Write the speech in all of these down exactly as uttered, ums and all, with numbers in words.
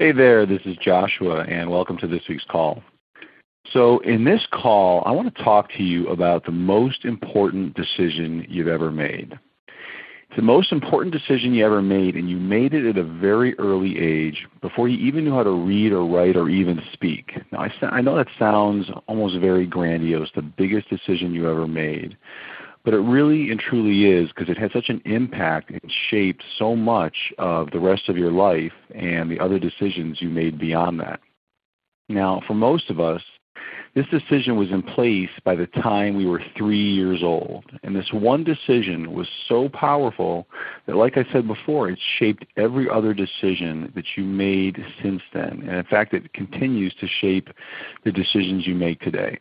Hey there, this is Joshua, and welcome to this week's call. So in this call, I want to talk to you about the most important decision you've ever made. It's the most important decision you ever made, and you made it at a very early age before you even knew how to read or write or even speak. Now, I, I know that sounds almost very grandiose, the biggest decision you ever made. But it really and truly is, because it had such an impact and shaped so much of the rest of your life and the other decisions you made beyond that. Now, for most of us, this decision was in place by the time we were three years old. And this one decision was so powerful that, like I said before, it shaped every other decision that you made since then. And in fact, it continues to shape the decisions you make today.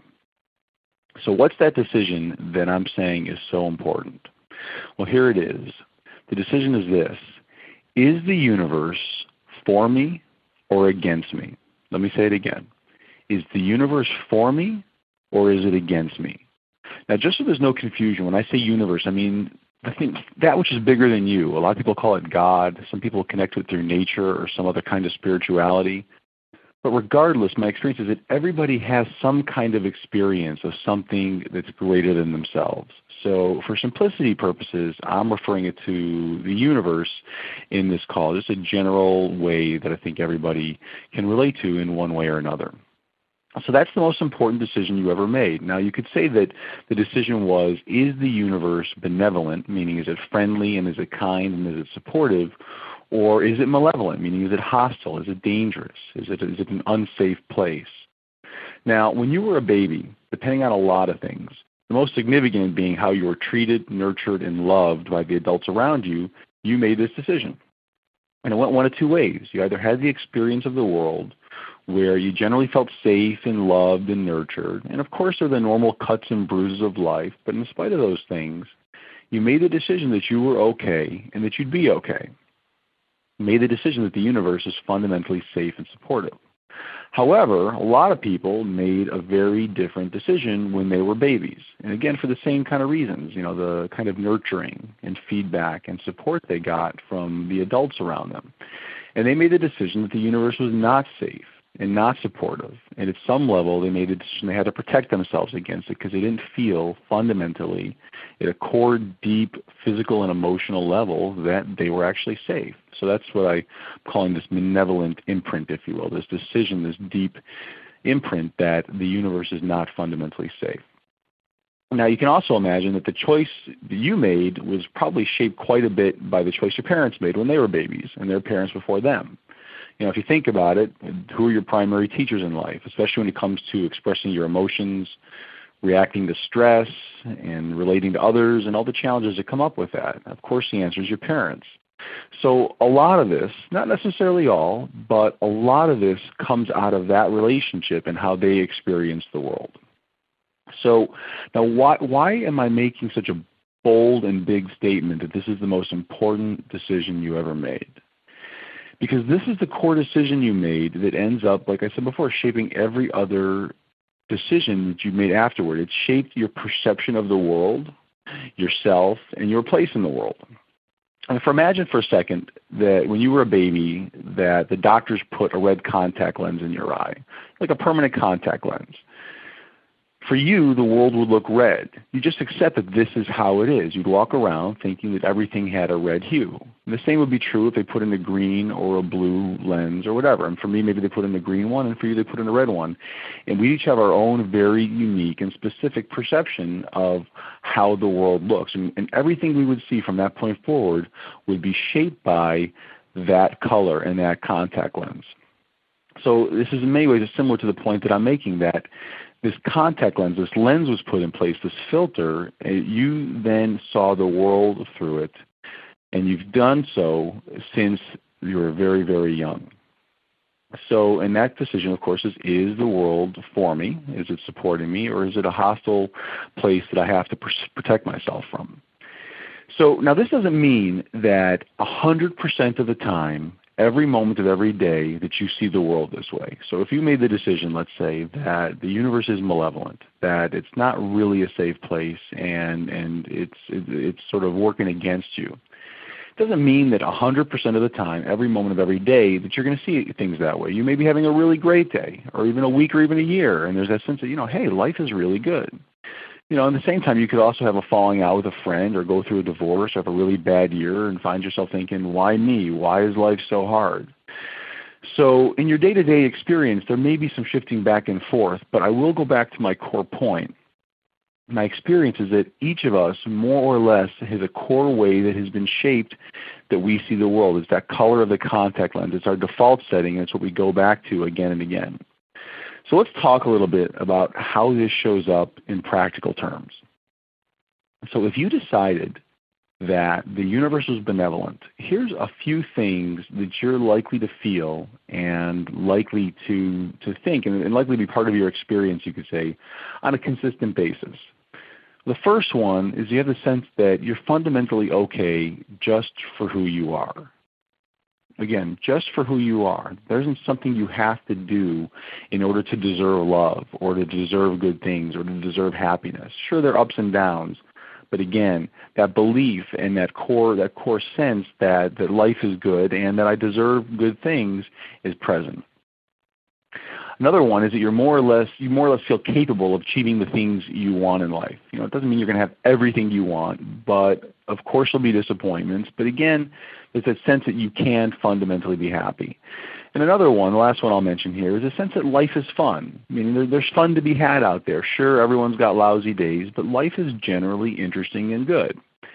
So what's that decision that I'm saying is so important? Well, here it is. The decision is this: is the universe for me or against me? Let me say it again. Is the universe for me or is it against me? Now, just so there's no confusion, when I say universe, I mean I think that which is bigger than you. A lot of people call it God. Some people connect with through nature or some other kind of spirituality. But regardless, my experience is that everybody has some kind of experience of something that's greater than themselves. So for simplicity purposes, I'm referring it to the universe in this call, just a general way that I think everybody can relate to in one way or another. So that's the most important decision you ever made. Now you could say that the decision was, is the universe benevolent, meaning is it friendly and is it kind and is it supportive? Or is it malevolent, meaning is it hostile, is it dangerous, is it, is it an unsafe place? Now, when you were a baby, depending on a lot of things, the most significant being how you were treated, nurtured, and loved by the adults around you, you made this decision. And it went one of two ways. You either had the experience of the world where you generally felt safe and loved and nurtured, and of course there are the normal cuts and bruises of life, but in spite of those things, you made the decision that you were okay and that you'd be okay. Made the decision that the universe is fundamentally safe and supportive. However, a lot of people made a very different decision when they were babies. And again, for the same kind of reasons, you know, the kind of nurturing and feedback and support they got from the adults around them. And they made the decision that the universe was not safe and not supportive. And at some level, they made a decision they had to protect themselves against it because they didn't feel fundamentally at a core, deep physical and emotional level that they were actually safe. So that's what I'm calling this benevolent imprint, if you will, this decision, this deep imprint that the universe is not fundamentally safe. Now you can also imagine that the choice that you made was probably shaped quite a bit by the choice your parents made when they were babies and their parents before them. You know, if you think about it, who are your primary teachers in life, especially when it comes to expressing your emotions, reacting to stress, and relating to others, and all the challenges that come up with that? Of course, the answer is your parents. So a lot of this, not necessarily all, but a lot of this comes out of that relationship and how they experience the world. So now why, why am I making such a bold and big statement that this is the most important decision you ever made? Because this is the core decision you made that ends up, like I said before, shaping every other decision that you made afterward. It shaped your perception of the world, yourself, and your place in the world. And if imagine for a second that when you were a baby that the doctors put a red contact lens in your eye, like a permanent contact lens. For you, the world would look red. You just accept that this is how it is. You'd walk around thinking that everything had a red hue. And the same would be true if they put in a green or a blue lens or whatever. And for me, maybe they put in the green one, and for you, they put in a red one. And we each have our own very unique and specific perception of how the world looks. And, and everything we would see from that point forward would be shaped by that color and that contact lens. So this is in many ways similar to the point that I'm making, that this contact lens, this lens was put in place, this filter, you then saw the world through it, and you've done so since you were very, very young. So, and that decision, of course, is, is the world for me? Is it supporting me? Or is it a hostile place that I have to protect myself from? So now this doesn't mean that one hundred percent of the time, every moment of every day, that you see the world this way. So if you made the decision, let's say, that the universe is malevolent, that it's not really a safe place, and, and it's, it, it's sort of working against you, doesn't mean that one hundred percent of the time, every moment of every day, that you're going to see things that way. You may be having a really great day, or even a week, or even a year, and there's that sense that, you know, hey, life is really good. You know, at the same time, you could also have a falling out with a friend, or go through a divorce, or have a really bad year, and find yourself thinking, why me? Why is life so hard? So in your day-to-day experience, there may be some shifting back and forth, but I will go back to my core point. My experience is that each of us, more or less, has a core way that has been shaped that we see the world. It's that color of the contact lens. It's our default setting, and it's what we go back to again and again. So let's talk a little bit about how this shows up in practical terms. So if you decided that the universe was benevolent, here's a few things that you're likely to feel and likely to, to think, and, and likely to be part of your experience, you could say, on a consistent basis. The first one is you have the sense that you're fundamentally okay just for who you are. Again, just for who you are. There isn't something you have to do in order to deserve love, or to deserve good things, or to deserve happiness. Sure, there are ups and downs, but again, that belief and that core, that core sense that, that life is good and that I deserve good things is present. Another one is that you're more or less, you more or less feel capable of achieving the things you want in life. You know, it doesn't mean you're going to have everything you want, but of course there'll be disappointments. But again, there's that sense that you can fundamentally be happy. And another one, the last one I'll mention here, is a sense that life is fun. I mean, there, there's fun to be had out there. Sure, everyone's got lousy days, but life is generally interesting and good.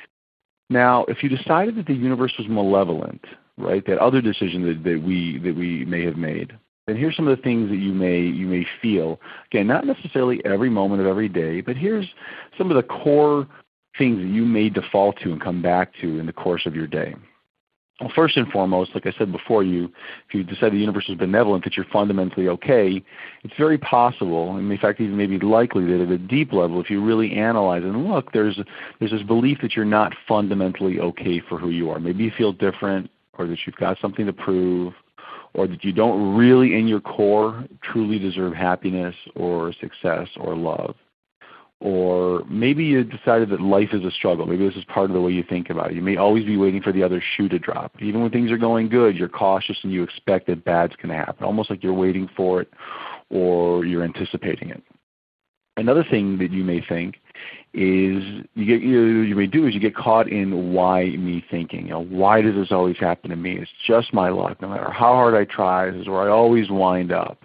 Now, if you decided that the universe was malevolent, right, that other decision that, that we that we may have made, then here's some of the things that you may you may feel. Again, not necessarily every moment of every day, but here's some of the core things that you may default to and come back to in the course of your day. Well, first and foremost, like I said before, you if you decide the universe is benevolent, that you're fundamentally okay, it's very possible, and in fact even maybe likely, that at a deep level, if you really analyze it and look, there's there's this belief that you're not fundamentally okay for who you are. Maybe you feel different, or that you've got something to prove, or that you don't really in your core truly deserve happiness or success or love. Or maybe you decided that life is a struggle. Maybe this is part of the way you think about it. You may always be waiting for the other shoe to drop. Even when things are going good, you're cautious and you expect that bad's going to happen, almost like you're waiting for it or you're anticipating it. Another thing that you may think is you get you, you may do is you get caught in why me thinking. You know, why does this always happen to me? It's just my luck. No matter how hard I try, this is where I always wind up.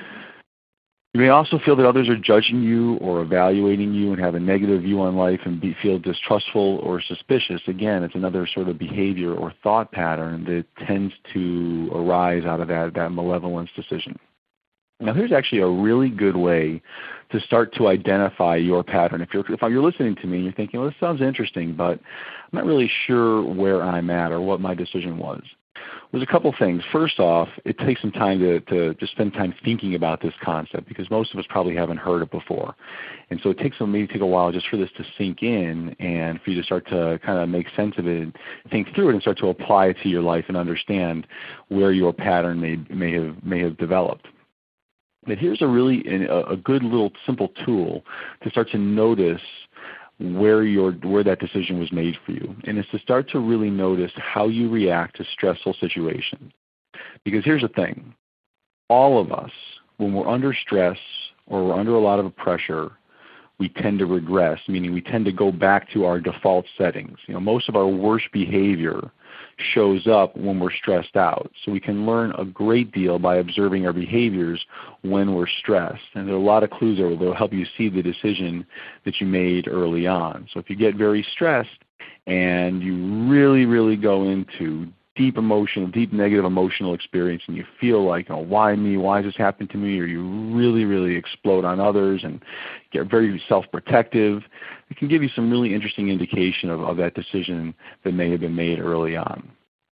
You may also feel that others are judging you or evaluating you and have a negative view on life and be, feel distrustful or suspicious. Again, it's another sort of behavior or thought pattern that tends to arise out of that, that malevolence decision. Now here's actually a really good way to start to identify your pattern. If you're, if you're listening to me and you're thinking, well, this sounds interesting, but I'm not really sure where I'm at or what my decision was. There's a couple things. First off, it takes some time to, to, to spend time thinking about this concept, because most of us probably haven't heard it before. And so it takes maybe take a while just for this to sink in and for you to start to kind of make sense of it, and think through it, and start to apply it to your life and understand where your pattern may, may, have, may have developed. But here's a really a, a good little simple tool to start to notice where your where that decision was made for you, and it's to start to really notice how you react to stressful situations. Because here's the thing, all of us, when we're under stress or we're under a lot of pressure, we tend to regress, meaning we tend to go back to our default settings. You know, most of our worst behavior shows up when we're stressed out. So we can learn a great deal by observing our behaviors when we're stressed. And there are a lot of clues there that will help you see the decision that you made early on. So if you get very stressed and you really, really go into deep emotional, deep negative emotional experience, and you feel like, oh, why me? Why has this happened to me? Or you really, really explode on others and get very self-protective, it can give you some really interesting indication of, of that decision that may have been made early on.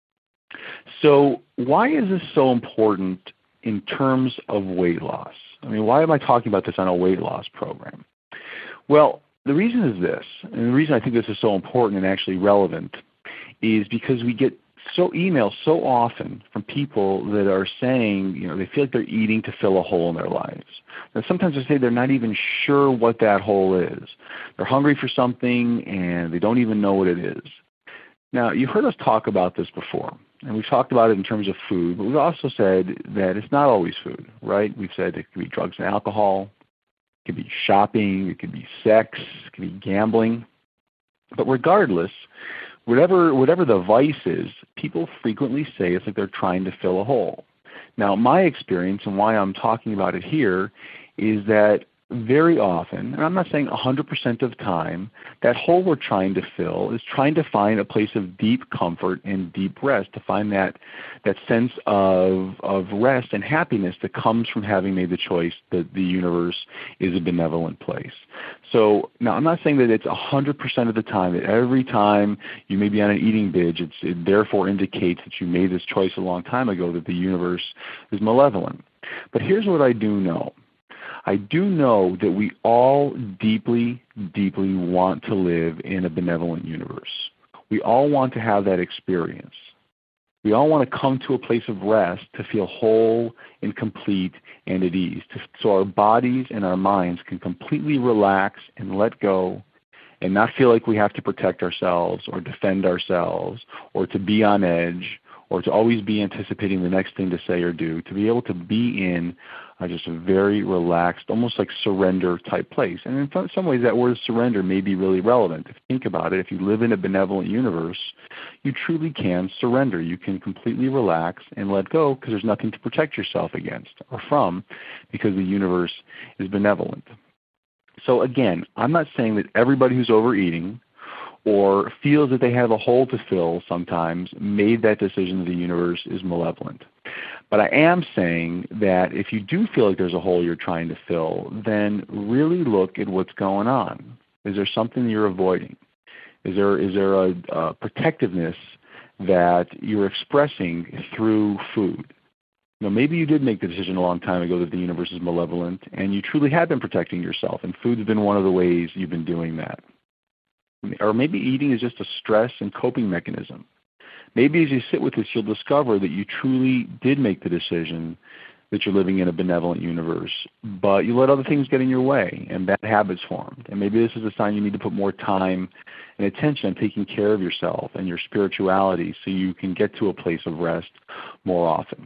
So why is this so important in terms of weight loss? I mean, why am I talking about this on a weight loss program? Well, the reason is this, and the reason I think this is so important and actually relevant is because we get so emails so often from people that are saying, you know, they feel like they're eating to fill a hole in their lives. And sometimes they say they're not even sure what that hole is. They're hungry for something and they don't even know what it is. Now, you've heard us talk about this before, and we've talked about it in terms of food, but we've also said that it's not always food, right? We've said it could be drugs and alcohol, it could be shopping, it could be sex, it could be gambling. But regardless, whatever, whatever the vice is, people frequently say it's like they're trying to fill a hole. Now, my experience and why I'm talking about it here is that very often, and I'm not saying one hundred percent of the time, that hole we're trying to fill is trying to find a place of deep comfort and deep rest, to find that, that sense of, of rest and happiness that comes from having made the choice that the universe is a benevolent place. So now I'm not saying that it's one hundred percent of the time, that every time you may be on an eating binge, it's, it therefore indicates that you made this choice a long time ago, that the universe is malevolent. But here's what I do know. I do know that we all deeply, deeply want to live in a benevolent universe. We all want to have that experience. We all want to come to a place of rest to feel whole and complete and at ease, to, so our bodies and our minds can completely relax and let go and not feel like we have to protect ourselves or defend ourselves or to be on edge or to always be anticipating the next thing to say or do, to be able to be in uh, just a very relaxed, almost like surrender type place. And in some ways that word surrender may be really relevant. If you think about it, if you live in a benevolent universe, you truly can surrender. You can completely relax and let go because there's nothing to protect yourself against or from, because the universe is benevolent. So again, I'm not saying that everybody who's overeating or feels that they have a hole to fill sometimes made that decision that the universe is malevolent. But I am saying that if you do feel like there's a hole you're trying to fill, then really look at what's going on. Is there something you're avoiding? Is there, is there a, a protectiveness that you're expressing through food? You know, maybe you did make the decision a long time ago that the universe is malevolent, and you truly have been protecting yourself, and food has been one of the ways you've been doing that. Or maybe eating is just a stress and coping mechanism. Maybe as you sit with this, you'll discover that you truly did make the decision that you're living in a benevolent universe, but you let other things get in your way and bad habits formed. And maybe this is a sign you need to put more time and attention on taking care of yourself and your spirituality so you can get to a place of rest more often.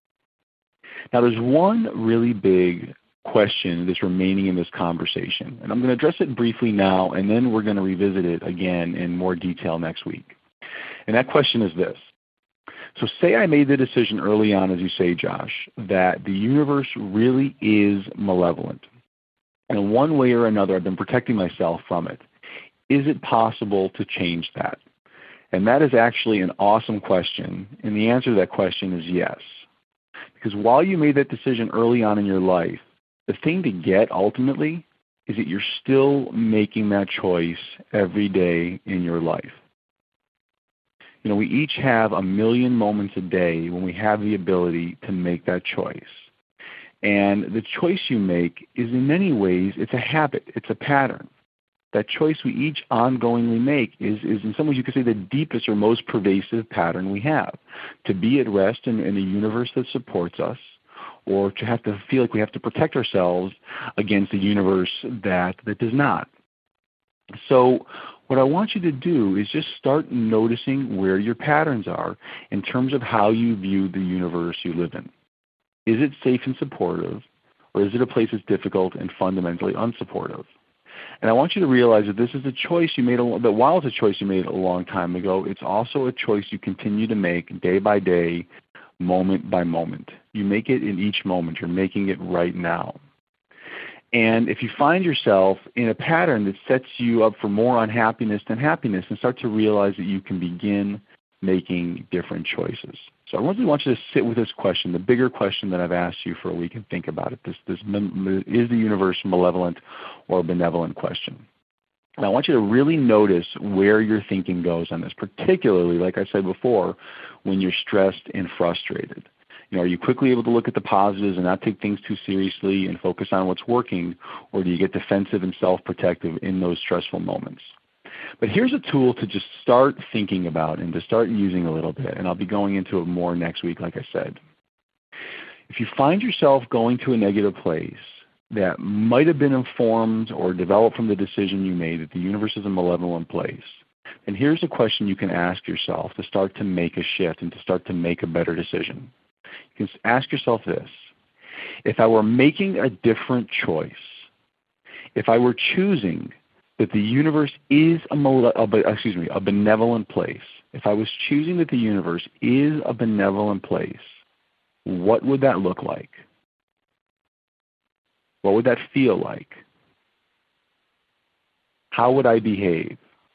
Now there's one really big question that's remaining in this conversation, and I'm going to address it briefly now, and then we're going to revisit it again in more detail next week. And that question is this. So say I made the decision early on, as you say, Josh, that the universe really is malevolent. And in one way or another, I've been protecting myself from it. Is it possible to change that? And that is actually an awesome question, and the answer to that question is yes. Because while you made that decision early on in your life, the thing to get ultimately is that you're still making that choice every day in your life. You know, we each have a million moments a day when we have the ability to make that choice. And the choice you make is in many ways, it's a habit, it's a pattern. That choice we each ongoingly make is, is in some ways you could say the deepest or most pervasive pattern we have. To be at rest in, in a universe that supports us, or to have to feel like we have to protect ourselves against a universe that, that does not. So what I want you to do is just start noticing where your patterns are in terms of how you view the universe you live in. Is it safe and supportive, or is it a place that's difficult and fundamentally unsupportive? And I want you to realize that this is a choice you made, a, that while it's a choice you made a long time ago, it's also a choice you continue to make day by day, moment by moment. You make it in each moment. You're making it right now. And if you find yourself in a pattern that sets you up for more unhappiness than happiness, and start to realize that you can begin making different choices. So I really want you to sit with this question, the bigger question that I've asked you for a week, and think about it. This, this is the universe malevolent or benevolent question? And I want you to really notice where your thinking goes on this, particularly, like I said before, when you're stressed and frustrated. You know, are you quickly able to look at the positives and not take things too seriously and focus on what's working, or do you get defensive and self-protective in those stressful moments? But here's a tool to just start thinking about and to start using a little bit, and I'll be going into it more next week, like I said. If you find yourself going to a negative place that might have been informed or developed from the decision you made that the universe is a malevolent place, And here's a question you can ask yourself to start to make a shift and to start to make a better decision. You can ask yourself this: if I were making a different choice, if I were choosing that the universe is a, a, excuse me, a benevolent place, if I was choosing that the universe is a benevolent place, what would that look like? What would that feel like? How would I behave?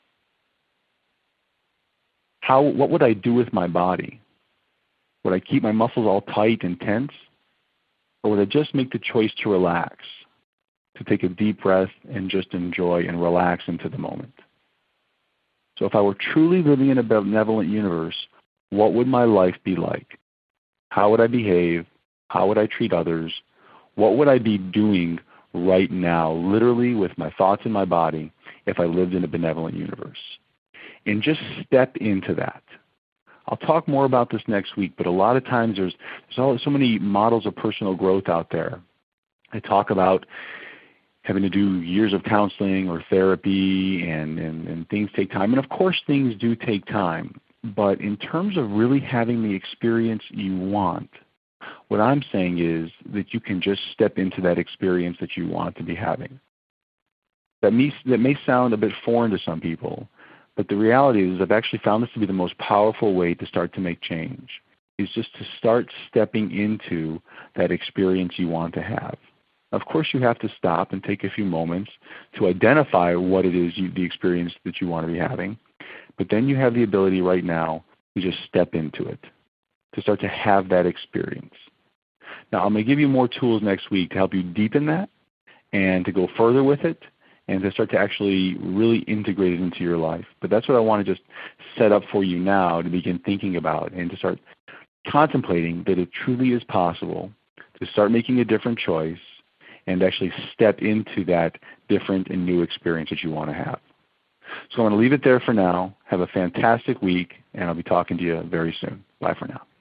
How, what would I do with my body? Would I keep my muscles all tight and tense? Or would I just make the choice to relax, to take a deep breath and just enjoy and relax into the moment? So if I were truly living in a benevolent universe, what would my life be like? How would I behave? How would I treat others? What would I be doing right now, literally with my thoughts and my body, if I lived in a benevolent universe? And just step into that. I'll talk more about this next week, but a lot of times there's, there's all, so many models of personal growth out there. I talk about having to do years of counseling or therapy, and, and, and things take time. And of course things do take time. But in terms of really having the experience you want, what I'm saying is that you can just step into that experience that you want to be having. That may, that may sound a bit foreign to some people, but the reality is I've actually found this to be the most powerful way to start to make change, is just to start stepping into that experience you want to have. Of course you have to stop and take a few moments to identify what it is, you, the experience that you want to be having, but then you have the ability right now to just step into it, to start to have that experience. Now I'm going to give you more tools next week to help you deepen that and to go further with it and to start to actually really integrate it into your life. But that's what I want to just set up for you now to begin thinking about and to start contemplating that it truly is possible to start making a different choice and actually step into that different and new experience that you want to have. So I'm going to leave it there for now. Have a fantastic week, and I'll be talking to you very soon. Bye for now.